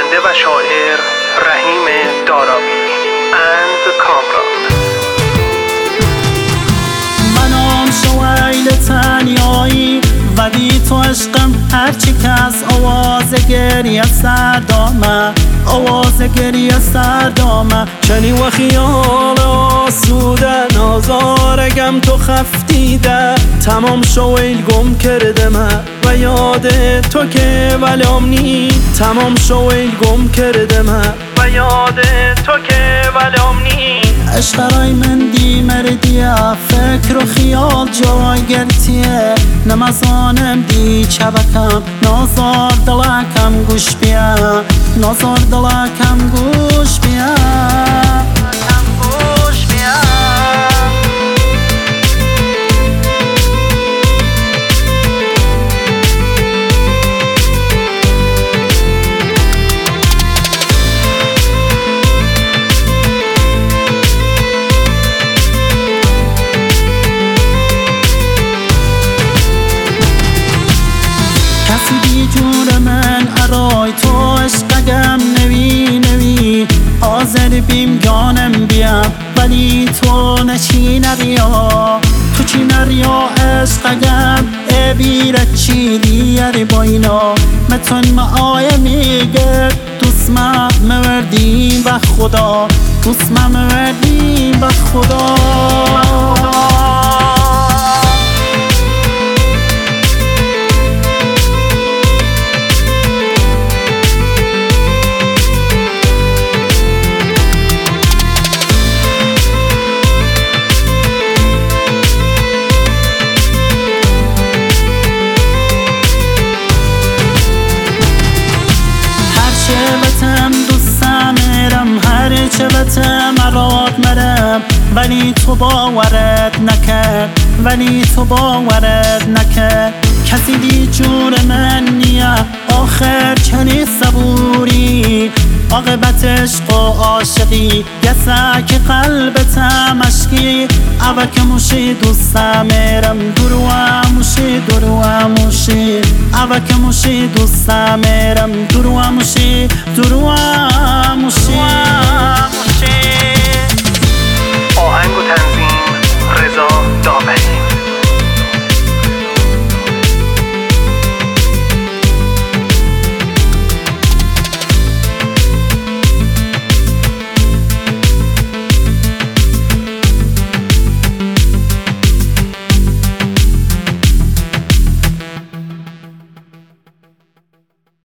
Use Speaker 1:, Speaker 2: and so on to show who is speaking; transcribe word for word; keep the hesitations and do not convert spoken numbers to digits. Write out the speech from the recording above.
Speaker 1: خواننده و شاعر رحیم دارابی اند کامران.
Speaker 2: منم شویل تنیایی ولی تو عشقم، هرچی که از آواز گریه سردامه، آواز گریه سردامه. کنی و خیال آسوده نازارگم تو خفتیده، تمام شویل گم کرده من و یاد تو که ولام نی، تمام شویل گم کرده من و یاد تو که ولام نی. عشق رای من دی مردیه، فکر و خیال جای گرتیه، نمازانم دی چبکم، نازار دلکم گوش بیا، نازار دلکم گوش بیا. کسی جون من ارای تو عشقگم نوی نوی، آزر بیم جانم بیم ولی تو نچی نریا، تو چی نریا عشقگم ابیرت چی دیاری باینا. متون ما آیه میگه دوست ما موردیم و خدا، دوست ما موردیم و خدا. بتم دوستم میرم، هر چه بتم مراد مرم ولی تو باورت نکرد، ولی تو باورت نکرد. کسی دی جور من نیه آخر چنی صبوری، عاقبت عشق و عاشقی گسه که قلبتم اشکی. اوه که موشی دوستم میرم دروا موشی دروا موشی، اوه که موشی دوستم میرم دروا موشی دروا